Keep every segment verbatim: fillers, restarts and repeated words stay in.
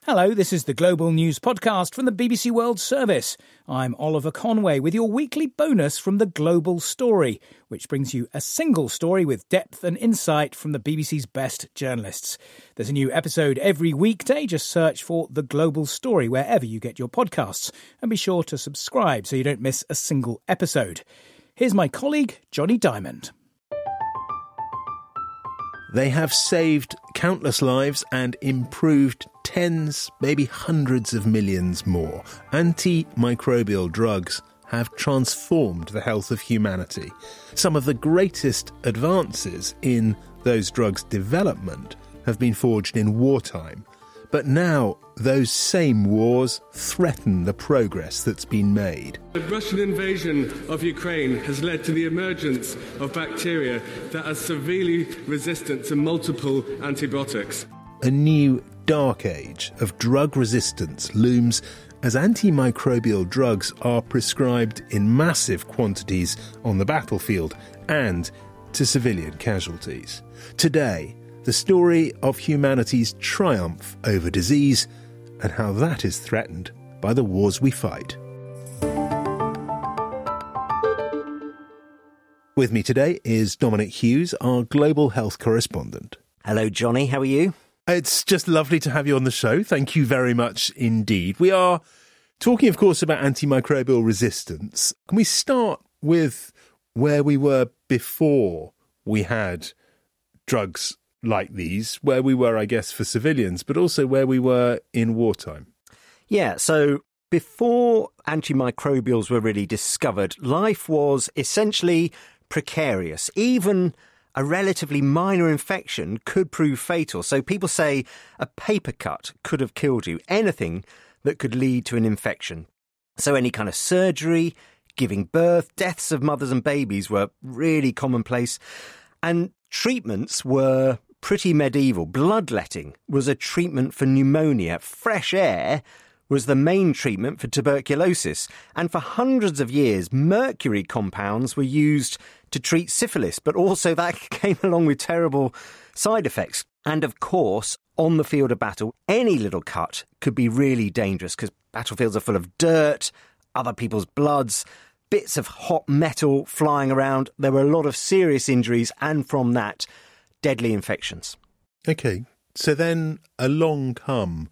Hello, this is the Global News Podcast from the B B C World Service. I'm Oliver Conway with your weekly bonus from the Global Story, which brings you a single story with depth and insight from the B B C's best journalists. There's a new episode every weekday. Just search for The Global Story wherever you get your podcasts, and be sure to subscribe so you don't miss a single episode. Here's my colleague, Johnny Diamond. They have saved countless lives and improved tens, maybe hundreds of millions more. Antimicrobial drugs have transformed the health of humanity. Some of the greatest advances in those drugs' development have been forged in wartime. But now those same wars threaten the progress that's been made. The Russian invasion of Ukraine has led to the emergence of bacteria that are severely resistant to multiple antibiotics. A new dark age of drug resistance looms as antimicrobial drugs are prescribed in massive quantities on the battlefield and to civilian casualties. Today, the story of humanity's triumph over disease and how that is threatened by the wars we fight. With me today is Dominic Hughes, our global health correspondent. Hello, Johnny. How are you? It's just lovely to have you on the show. Thank you very much indeed. We are talking, of course, about antimicrobial resistance. Can we start with where we were before we had drugs like these, where we were, I guess, for civilians, but also where we were in wartime? Yeah, so before antimicrobials were really discovered, life was essentially precarious. Even a relatively minor infection could prove fatal. So people say a paper cut could have killed you, anything that could lead to an infection. So any kind of surgery, giving birth, deaths of mothers and babies were really commonplace. And treatments were pretty medieval. Bloodletting was a treatment for pneumonia. Fresh air was the main treatment for tuberculosis. And for hundreds of years, mercury compounds were used to treat syphilis, but also that came along with terrible side effects. And of course, on the field of battle, any little cut could be really dangerous because battlefields are full of dirt, other people's bloods, bits of hot metal flying around. There were a lot of serious injuries, and from that, deadly infections. OK, so then along come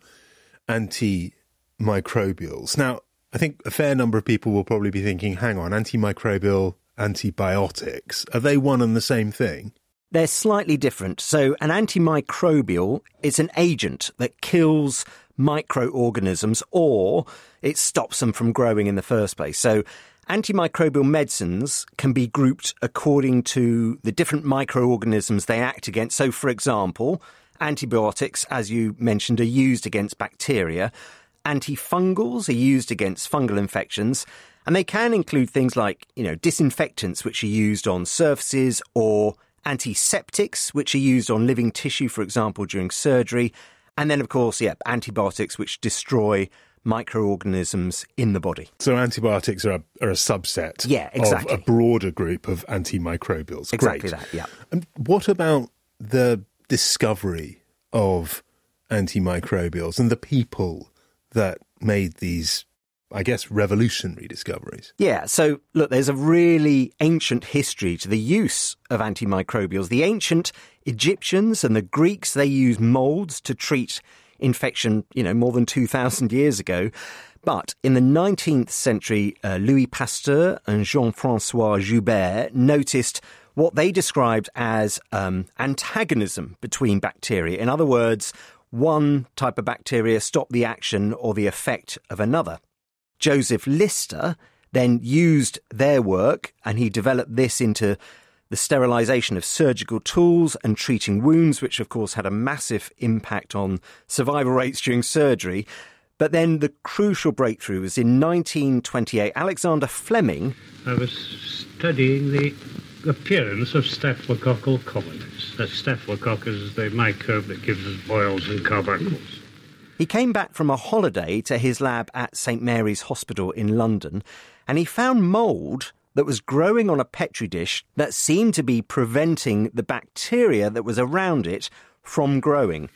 antimicrobials. Now, I think a fair number of people will probably be thinking, hang on, antimicrobial, antibiotics, are they one and the same thing? They're slightly different. So an antimicrobial is an agent that kills microorganisms, or it stops them from growing in the first place. So antimicrobial medicines can be grouped according to the different microorganisms they act against. So, for example, antibiotics, as you mentioned, are used against bacteria. Antifungals are used against fungal infections. And they can include things like, you know, disinfectants, which are used on surfaces, or antiseptics, which are used on living tissue, for example, during surgery. And then, of course, yeah, antibiotics, which destroy microorganisms in the body. So antibiotics are a, are a subset yeah, exactly. of a broader group of antimicrobials. Exactly Great. that, yeah. And what about the discovery of antimicrobials and the people that made these, I guess, revolutionary discoveries? Yeah, so look, there's a really ancient history to the use of antimicrobials. The ancient Egyptians and the Greeks, they used moulds to treat infection, you know, more than two thousand years ago. But in the nineteenth century, uh, Louis Pasteur and Jean-François Joubert noticed what they described as um, antagonism between bacteria. In other words, one type of bacteria stopped the action or the effect of another. Joseph Lister then used their work, and he developed this into the sterilisation of surgical tools and treating wounds, which of course had a massive impact on survival rates during surgery. But then the crucial breakthrough was in nineteen twenty-eight. Alexander Fleming... I was studying the appearance of staphylococcal colonies. The staphylococcus is the microbe that gives us boils and carbuncles. He came back from a holiday to his lab at St Mary's Hospital in London, and he found mould that was growing on a Petri dish that seemed to be preventing the bacteria that was around it from growing.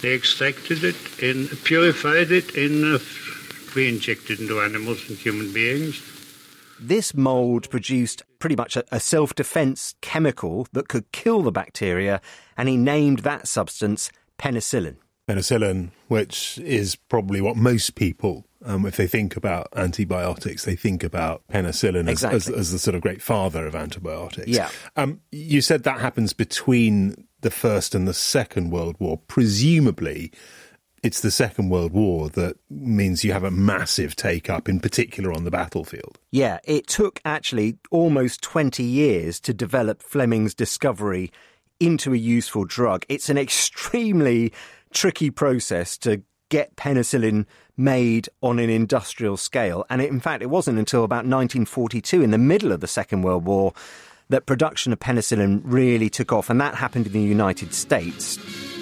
They extracted it, in, purified it, in, uh, re-injected into animals and human beings. This mould produced pretty much a, a self-defence chemical that could kill the bacteria, and he named that substance penicillin. Penicillin, which is probably what most people, um, if they think about antibiotics, they think about penicillin as, exactly. as, as the sort of great father of antibiotics. Yeah. Um, you said that happens between the First and the Second World War. Presumably, it's the Second World War that means you have a massive take-up, in particular on the battlefield. Yeah, it took actually almost twenty years to develop Fleming's discovery into a useful drug. It's an extremely tricky process to get penicillin made on an industrial scale. And it, in fact, it wasn't until about nineteen forty-two, in the middle of the Second World War, that production of penicillin really took off. And that happened in the United States.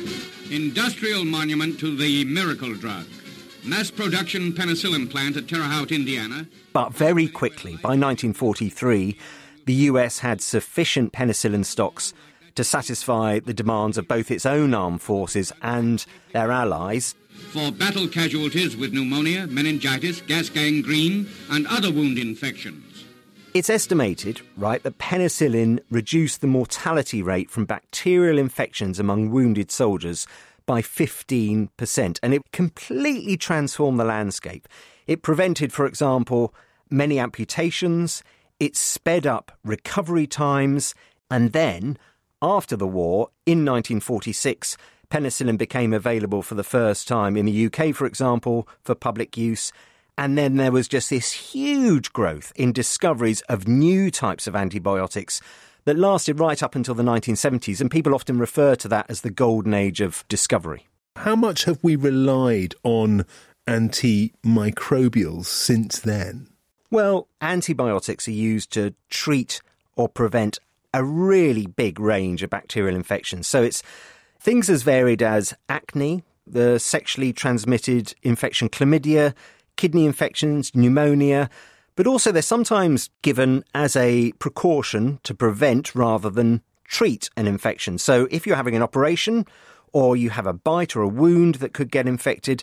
Industrial monument to the miracle drug. Mass production penicillin plant at Terre Haute, Indiana. But very quickly, by nineteen forty-three, the U S had sufficient penicillin stocks to satisfy the demands of both its own armed forces and their allies. For battle casualties with pneumonia, meningitis, gas gangrene, and other wound infections. It's estimated, right, that penicillin reduced the mortality rate from bacterial infections among wounded soldiers by fifteen percent, and it completely transformed the landscape. It prevented, for example, many amputations, it sped up recovery times, and then, after the war, in nineteen forty-six, penicillin became available for the first time in the U K, for example, for public use. And then there was just this huge growth in discoveries of new types of antibiotics that lasted right up until the nineteen seventies, and people often refer to that as the golden age of discovery. How much have we relied on antimicrobials since then? Well, antibiotics are used to treat or prevent a really big range of bacterial infections. So it's things as varied as acne, the sexually transmitted infection chlamydia, kidney infections, pneumonia, but also they're sometimes given as a precaution to prevent rather than treat an infection. So if you're having an operation, or you have a bite or a wound that could get infected,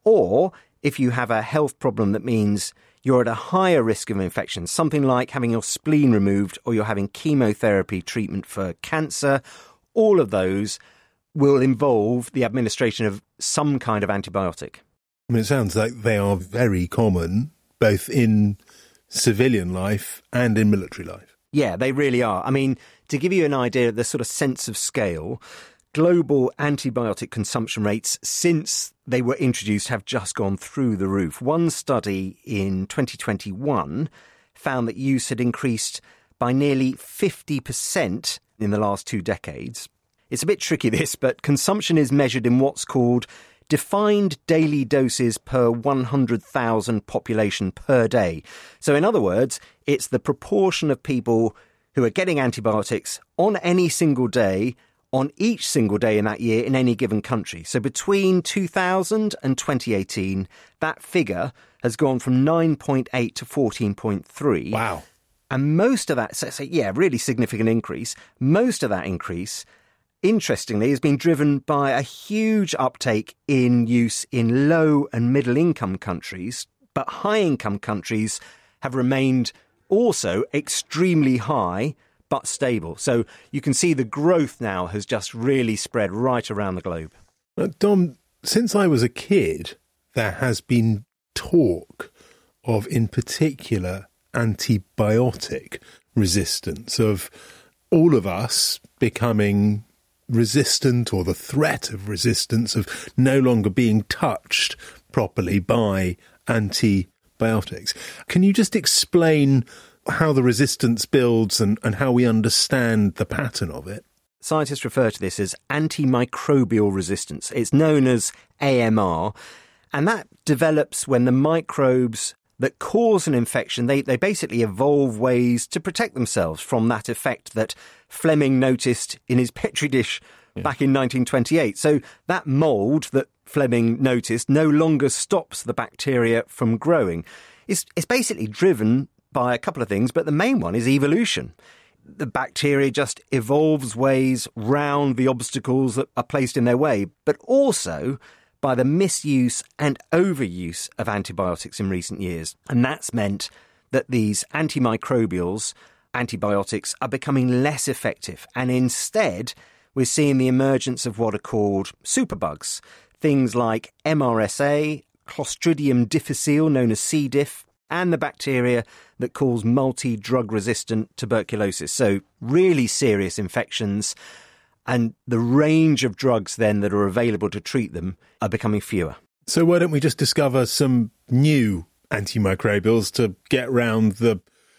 or if you have a health problem that means you're at a higher risk of infection, something like having your spleen removed or you're having chemotherapy treatment for cancer, all of those will involve the administration of some kind of antibiotic. I mean, it sounds like they are very common, both in civilian life and in military life. Yeah, they really are. I mean, to give you an idea of the sort of sense of scale, global antibiotic consumption rates since they were introduced have just gone through the roof. One study in twenty twenty-one found that use had increased by nearly fifty percent in the last two decades. It's a bit tricky, this, but consumption is measured in what's called defined daily doses per one hundred thousand population per day. So in other words, it's the proportion of people who are getting antibiotics on any single day, on each single day in that year in any given country. So between two thousand and twenty eighteen, that figure has gone from nine point eight to fourteen point three. Wow. And most of that, so, so yeah, really significant increase. Most of that increase, interestingly, has been driven by a huge uptake in use in low and middle income countries, but high income countries have remained also extremely high but stable. So you can see the growth now has just really spread right around the globe. Uh, Dom, since I was a kid, there has been talk of, in particular, antibiotic resistance, of all of us becoming resistant, or the threat of resistance, of no longer being touched properly by antibiotics. Can you just explain how the resistance builds and, and how we understand the pattern of it? Scientists refer to this as antimicrobial resistance. It's known as A M R, and that develops when the microbes that cause an infection, they, they basically evolve ways to protect themselves from that effect that Fleming noticed in his Petri dish yeah. back in nineteen twenty-eight. So that mould that Fleming noticed no longer stops the bacteria from growing. It's, it's basically driven by a couple of things, but the main one is evolution. the bacteria just evolves ways round the obstacles that are placed in their way, but also by the misuse and overuse of antibiotics in recent years. And that's meant that these antimicrobials, antibiotics, are becoming less effective. And instead, we're seeing the emergence of what are called superbugs. Things like M R S A, Clostridium difficile, known as C. diff, and the bacteria that cause multi-drug-resistant tuberculosis. So really serious infections. And the range of drugs then that are available to treat them are becoming fewer. So why don't we just discover some new antimicrobials to get round the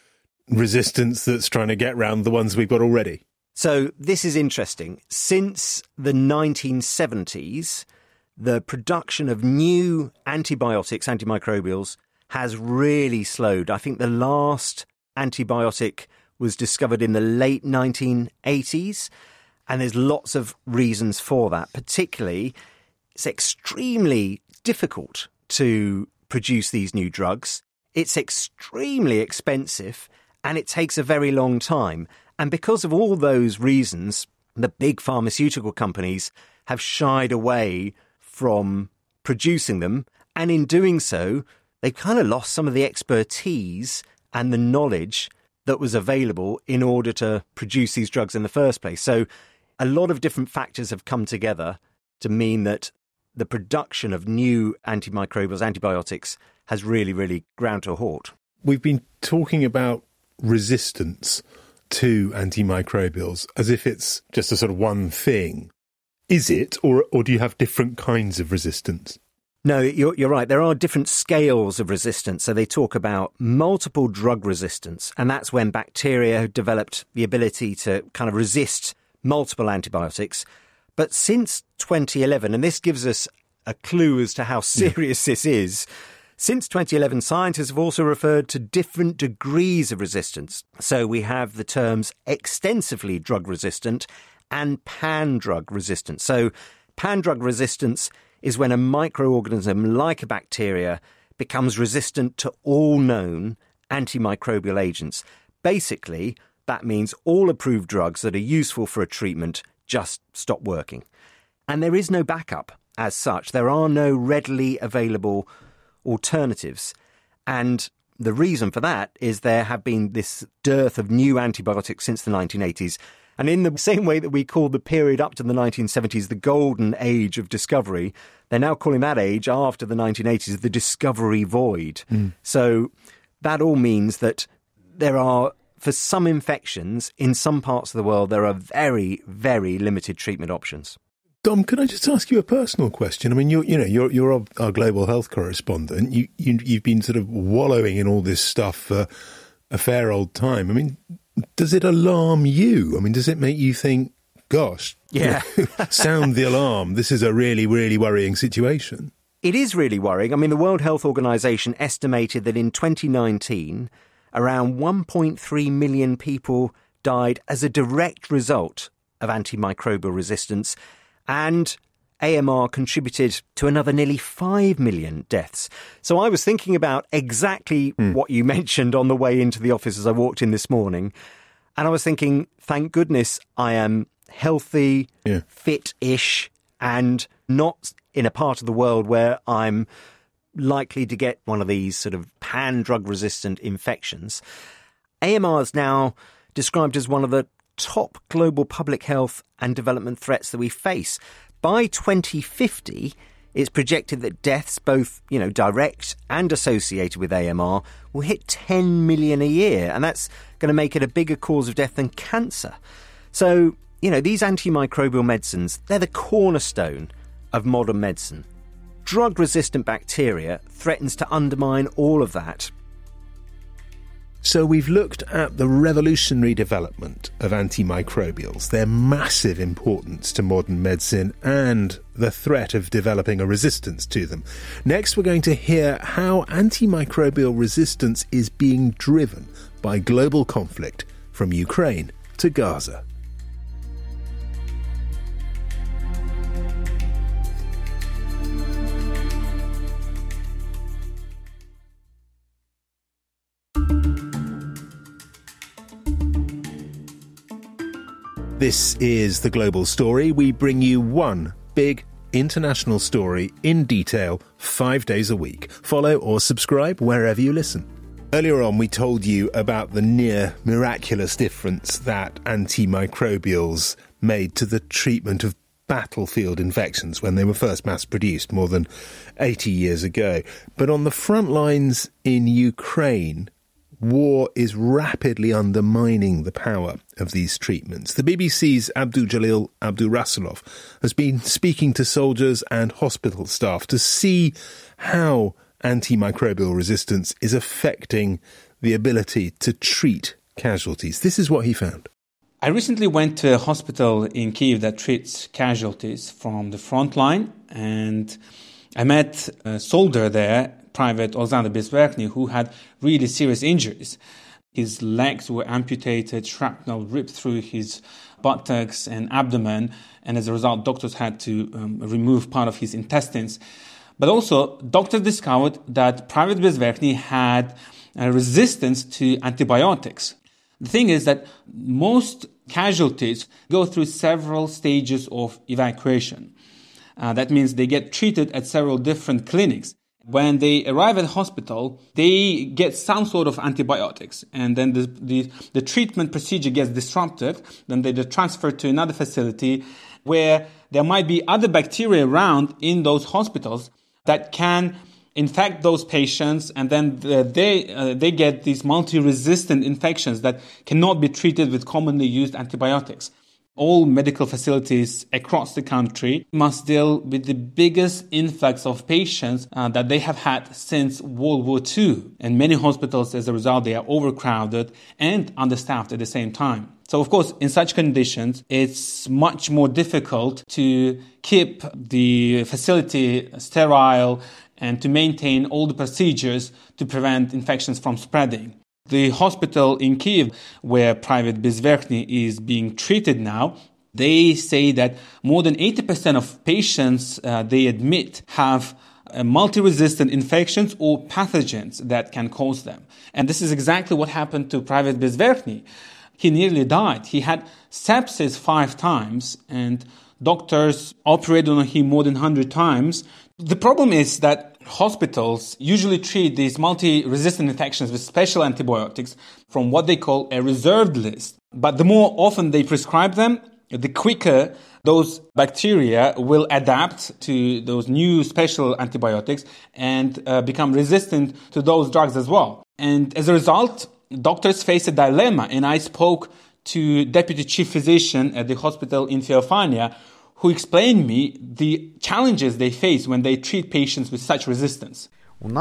resistance that's trying to get round the ones we've got already? So this is interesting. Since the nineteen seventies, the production of new antibiotics, antimicrobials, has really slowed. I think the last antibiotic was discovered in the late nineteen eighties. And there's lots of reasons for that. Particularly, it's extremely difficult to produce these new drugs. It's extremely expensive and it takes a very long time. And because of all those reasons, the big pharmaceutical companies have shied away from producing them. And in doing so, they've kind of lost some of the expertise and the knowledge that was available in order to produce these drugs in the first place. So a lot of different factors have come together to mean that the production of new antimicrobials, antibiotics, has really, really ground to a halt. We've been talking about resistance to antimicrobials as if it's just a sort of one thing. Is it, or or do you have different kinds of resistance? No, you're, you're right. There are different scales of resistance. So they talk about multiple drug resistance, and that's when bacteria have developed the ability to kind of resist multiple antibiotics. But since twenty eleven, and this gives us a clue as to how serious yeah. this is, since twenty eleven, scientists have also referred to different degrees of resistance. So we have the terms extensively drug resistant and pan-drug resistant. So pan-drug resistance is when a microorganism like a bacteria becomes resistant to all known antimicrobial agents. Basically, that means all approved drugs that are useful for a treatment just stop working. And there is no backup as such. There are no readily available alternatives. And the reason for that is there have been this dearth of new antibiotics since the nineteen eighties. And in the same way that we called the period up to the nineteen seventies the golden age of discovery, they're now calling that age after the nineteen eighties the discovery void. Mm. So that all means that there are, for some infections, in some parts of the world, there are very, very limited treatment options. Dom, can I just ask you a personal question? I mean, you're, you know, you're you're our, our global health correspondent. You, you you've been sort of wallowing in all this stuff for a fair old time. I mean, does it alarm you? I mean, does it make you think, gosh, yeah, sound the alarm? This is a really, really worrying situation. It is really worrying. I mean, the World Health Organization estimated that in twenty nineteen, around one point three million people died as a direct result of antimicrobial resistance, and A M R contributed to another nearly five million deaths. So I was thinking about exactly mm. what you mentioned on the way into the office as I walked in this morning. And I was thinking, thank goodness I am healthy, yeah. fit-ish, and not in a part of the world where I'm likely to get one of these sort of pan-drug-resistant infections. A M R is now described as one of the top global public health and development threats that we face. By twenty fifty, it's projected that deaths, both, you know, direct and associated with A M R, will hit ten million a year, and that's going to make it a bigger cause of death than cancer. So, you know, these antimicrobial medicines, they're the cornerstone of modern medicine. Drug-resistant bacteria threatens to undermine all of that. So we've looked at the revolutionary development of antimicrobials, their massive importance to modern medicine, and the threat of developing a resistance to them. Next, we're going to hear how antimicrobial resistance is being driven by global conflict from Ukraine to Gaza. This is The Global Story. We bring you one big international story in detail five days a week. Follow or subscribe wherever you listen. Earlier on, we told you about the near miraculous difference that antimicrobials made to the treatment of battlefield infections when they were first mass-produced more than eighty years ago. But on the front lines in Ukraine, war is rapidly undermining the power of these treatments. The B B C's Abdul-Jalil Abdul-Rasulov has been speaking to soldiers and hospital staff to see how antimicrobial resistance is affecting the ability to treat casualties. This is what he found. I recently went to a hospital in Kyiv that treats casualties from the front line, and I met a soldier there, Private Alexander Bezverkny, who had really serious injuries. His legs were amputated, shrapnel ripped through his buttocks and abdomen, and as a result, doctors had to um, remove part of his intestines. But also, doctors discovered that Private Bezverkny had a resistance to antibiotics. The thing is that most casualties go through several stages of evacuation. Uh, that means they get treated at several different clinics. When they arrive at the hospital, they get some sort of antibiotics, and then the, the, the treatment procedure gets disrupted. Then they're transferred to another facility where there might be other bacteria around in those hospitals that can infect those patients, and then the, they uh, they get these multi-resistant infections that cannot be treated with commonly used antibiotics. All medical facilities across the country must deal with the biggest influx of patients uh, that they have had since World War Two. And many hospitals, as a result, they are overcrowded and understaffed at the same time. So, of course, in such conditions, it's much more difficult to keep the facility sterile and to maintain all the procedures to prevent infections from spreading. The hospital in Kyiv, where Private Bezverkny is being treated now, they say that more than eighty percent of patients uh, they admit have uh, multi-resistant infections or pathogens that can cause them. And this is exactly what happened to Private Bezverkny. He nearly died. He had sepsis five times, and doctors operated on him more than one hundred times. The problem is that hospitals usually treat these multi-resistant infections with special antibiotics from what they call a reserved list. But the more often they prescribe them, the quicker those bacteria will adapt to those new special antibiotics and uh, become resistant to those drugs as well. And as a result, doctors face a dilemma. And I spoke to Deputy Chief Physician at the hospital in Feofania, who explained me the challenges they face when they treat patients with such resistance. We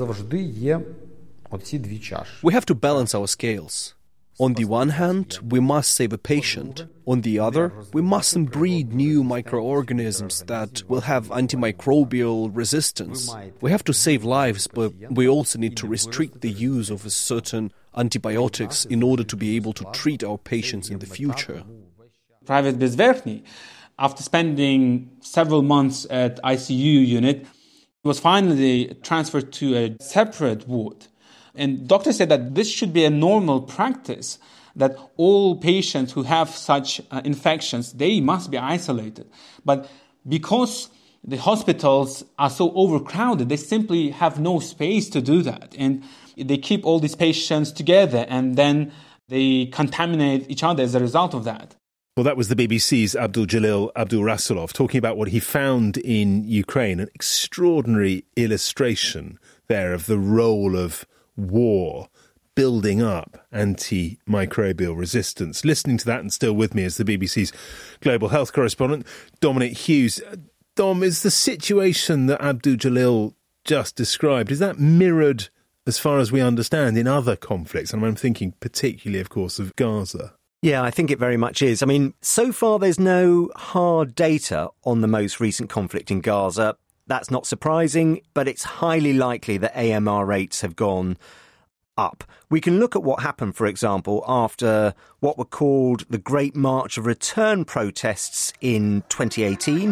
have to balance our scales. On the one hand, we must save a patient. On the other, we mustn't breed new microorganisms that will have antimicrobial resistance. We have to save lives, but we also need to restrict the use of certain antibiotics in order to be able to treat our patients in the future. Private Bezverkny, after spending several months at I C U unit, was finally transferred to a separate ward. And doctors said that this should be a normal practice, that all patients who have such uh, infections, they must be isolated. But because the hospitals are so overcrowded, they simply have no space to do that. And they keep all these patients together, and then they contaminate each other as a result of that. Well, that was the B B C's Abdul-Jalil Abdul-Rasulov talking about what he found in Ukraine, an extraordinary illustration there of the role of war building up antimicrobial resistance. Listening to that and still with me is the B B C's global health correspondent, Dominic Hughes. Dom, is the situation that Abdul-Jalil just described, is that mirrored, as far as we understand, in other conflicts? And I'm thinking particularly, of course, of Gaza. Yeah, I think it very much is. I mean, so far there's no hard data on the most recent conflict in Gaza. That's not surprising, but it's highly likely that A M R rates have gone up. We can look at what happened, for example, after what were called the Great March of Return protests in twenty eighteen,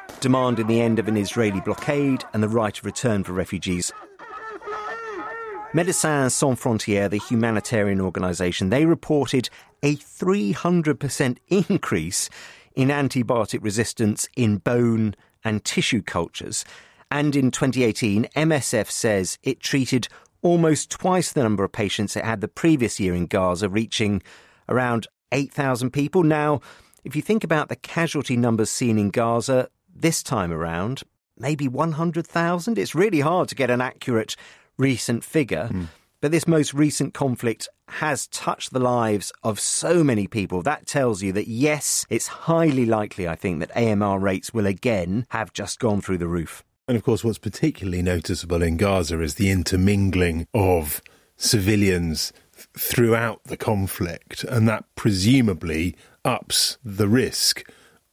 demanding the end of an Israeli blockade and the right of return for refugees. Médecins Sans Frontières, the humanitarian organisation, they reported a three hundred percent increase in antibiotic resistance in bone and tissue cultures. And in twenty eighteen, M S F says it treated almost twice the number of patients it had the previous year in Gaza, reaching around eight thousand people. Now, if you think about the casualty numbers seen in Gaza this time around, maybe one hundred thousand. It's really hard to get an accurate recent figure. Mm. But this most recent conflict has touched the lives of so many people. That tells you that, yes, it's highly likely, I think, that A M R rates will again have just gone through the roof. And of course, what's particularly noticeable in Gaza is the intermingling of civilians th- throughout the conflict. And that presumably ups the risk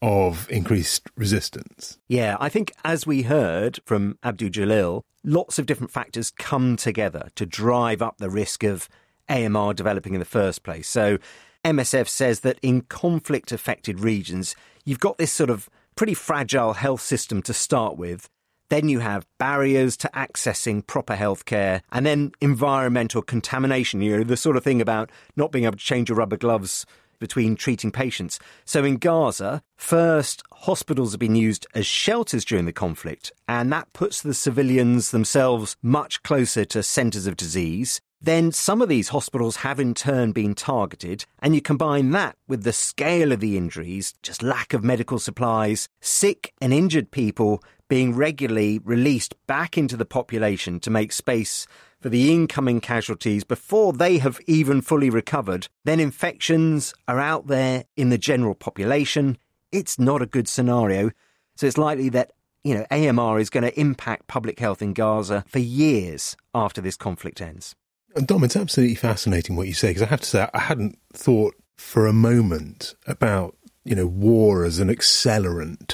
of increased resistance. Yeah, I think as we heard from Abdul Jalil, lots of different factors come together to drive up the risk of A M R developing in the first place. So M S F says that in conflict-affected regions, you've got this sort of pretty fragile health system to start with. Then you have barriers to accessing proper healthcare, and then environmental contamination, you know, the sort of thing about not being able to change your rubber gloves between treating patients. So in Gaza, first, hospitals have been used as shelters during the conflict, and that puts the civilians themselves much closer to centres of disease. Then some of these hospitals have in turn been targeted, and you combine that with the scale of the injuries, just lack of medical supplies, sick and injured people being regularly released back into the population to make space for the incoming casualties before they have even fully recovered. Then infections are out there in the general population. It's not a good scenario. So it's likely that, you know, A M R is going to impact public health in Gaza for years after this conflict ends. And Dom, it's absolutely fascinating what you say, because I have to say, I hadn't thought for a moment about, you know, war as an accelerant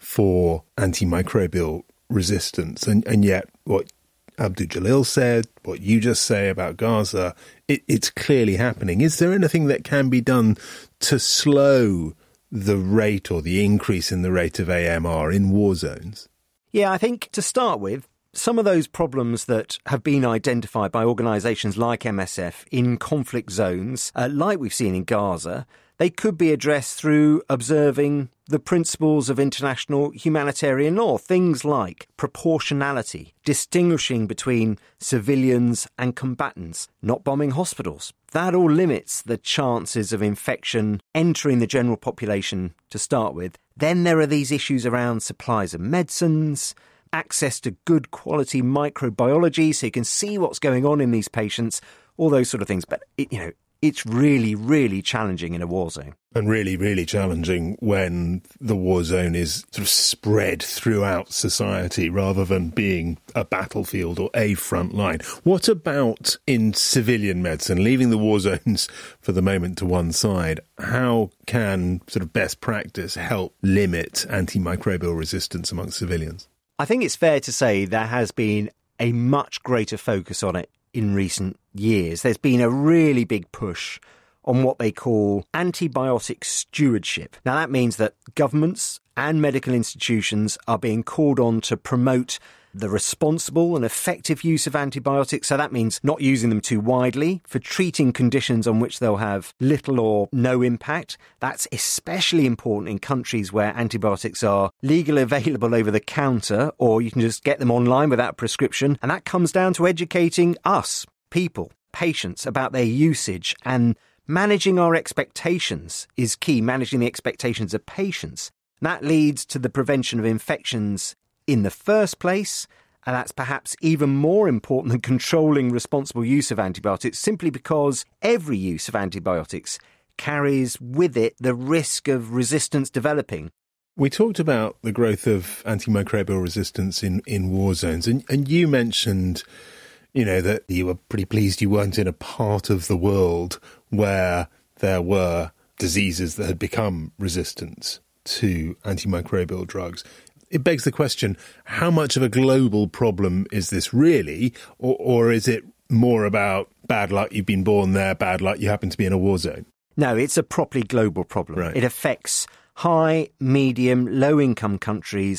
for antimicrobial resistance. And, and yet what Abdul Jalil said, what you just say about Gaza, it, it's clearly happening. Is there anything that can be done to slow the rate or the increase in the rate of A M R in war zones? Yeah, I think to start with, some of those problems that have been identified by organisations like M S F in conflict zones, uh, like we've seen in Gaza, they could be addressed through observing the principles of international humanitarian law, things like proportionality, distinguishing between civilians and combatants, not bombing hospitals. That all limits the chances of infection entering the general population to start with. Then there are these issues around supplies of medicines, access to good quality microbiology so you can see what's going on in these patients, all those sort of things. But, it, you know, it's really, really challenging in a war zone. And really, really challenging when the war zone is sort of spread throughout society rather than being a battlefield or a front line. What about in civilian medicine, leaving the war zones for the moment to one side? How can sort of best practice help limit antimicrobial resistance amongst civilians? I think it's fair to say there has been a much greater focus on it in recent years. There's been a really big push on what they call antibiotic stewardship. Now, that means that governments and medical institutions are being called on to promote the responsible and effective use of antibiotics. So that means not using them too widely for treating conditions on which they'll have little or no impact. That's especially important in countries where antibiotics are legally available over the counter, or you can just get them online without prescription. And that comes down to educating us, people, patients, about their usage, and managing our expectations is key, managing the expectations of patients. That leads to the prevention of infections in the first place, and that's perhaps even more important than controlling responsible use of antibiotics, simply because every use of antibiotics carries with it the risk of resistance developing. We talked about the growth of antimicrobial resistance in, in war zones, and, and you mentioned, you know, that you were pretty pleased you weren't in a part of the world where there were diseases that had become resistant to antimicrobial drugs. It begs the question, how much of a global problem is this really? Or, or is it more about bad luck, you've been born there, bad luck, you happen to be in a war zone? No, it's a properly global problem. Right. It affects high, medium, low-income countries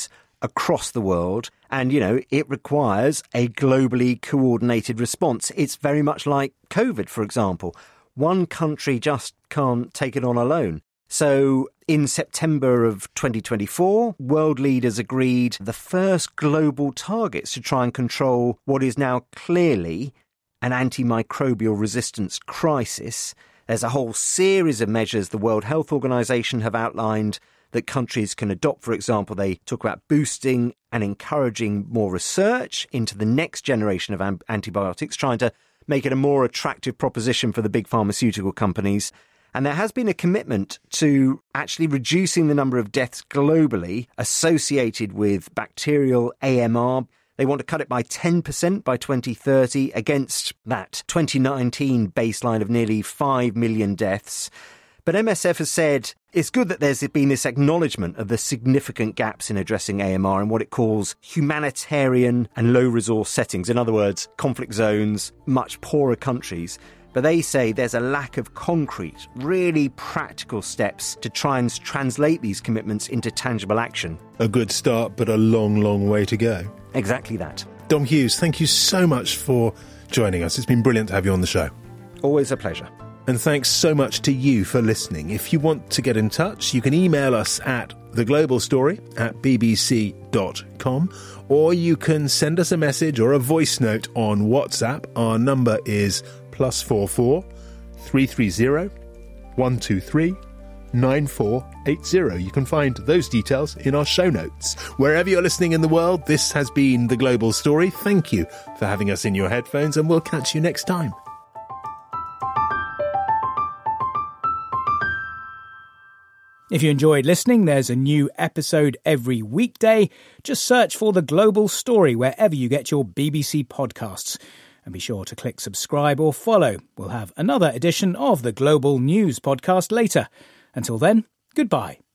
across the world. And, you know, it requires a globally coordinated response. It's very much like COVID, for example. One country just can't take it on alone. So in September of twenty twenty-four, world leaders agreed the first global targets to try and control what is now clearly an antimicrobial resistance crisis. There's a whole series of measures the World Health Organization have outlined that countries can adopt. For example, they talk about boosting and encouraging more research into the next generation of am- antibiotics, trying to make it a more attractive proposition for the big pharmaceutical companies. And there has been a commitment to actually reducing the number of deaths globally associated with bacterial A M R. They want to cut it by ten percent by twenty thirty against that twenty nineteen baseline of nearly five million deaths. But M S F has said it's good that there's been this acknowledgement of the significant gaps in addressing A M R in what it calls humanitarian and low-resource settings. In other words, conflict zones, much poorer countries. But they say there's a lack of concrete, really practical steps to try and translate these commitments into tangible action. A good start, but a long, long way to go. Exactly that. Dom Hughes, thank you so much for joining us. It's been brilliant to have you on the show. Always a pleasure. And thanks so much to you for listening. If you want to get in touch, you can email us at theglobalstory at b b c dot com, or you can send us a message or a voice note on WhatsApp. Our number is plus four four three three zero one two three nine four eight zero. You can find those details in our show notes. Wherever you're listening in the world, this has been The Global Story. Thank you for having us in your headphones, and we'll catch you next time. If you enjoyed listening, there's a new episode every weekday. Just search for The Global Story wherever you get your B B C podcasts. And be sure to click subscribe or follow. We'll have another edition of the Global News podcast later. Until then, goodbye.